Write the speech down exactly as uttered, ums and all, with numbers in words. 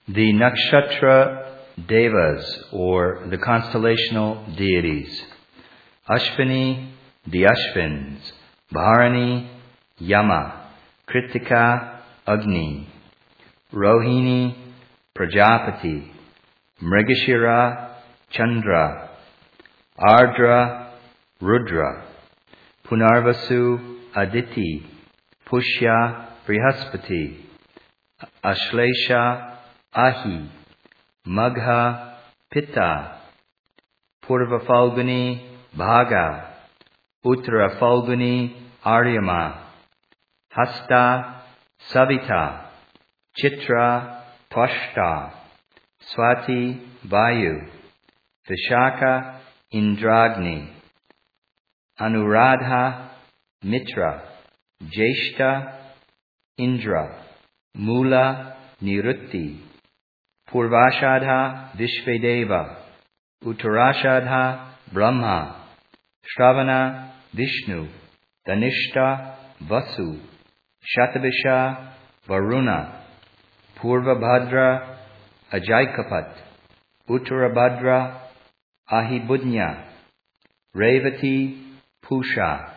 The Nakshatra Devas, or the constellational deities. Ashvini, the Ashvins. Bharani, Yama. Kritika, Agni. Rohini, Prajapati. Mrigashira, Chandra. Ardra, Rudra. Punarvasu, Aditi. Pushya, Brihaspati. Ashlesha, Ahi. Magha, Pitta. Purva Falguni, Bhaga. Uttara Falguni, Aryama. Hasta, Savita. Chitra, Twashta. Swati, Vayu. Vishaka, Indragni. Anuradha, Mitra. Jeshta, Indra. Mula, Nirutti. Purvashadha, Vishvedeva. Uttarashadha, Brahma. Shravana, Vishnu. Dhanishta, Vasu. Shatabisha, Varuna. Purvabhadra, Ajaikapat. Uttarabhadra, Ahibudnya. Revati, Pusha.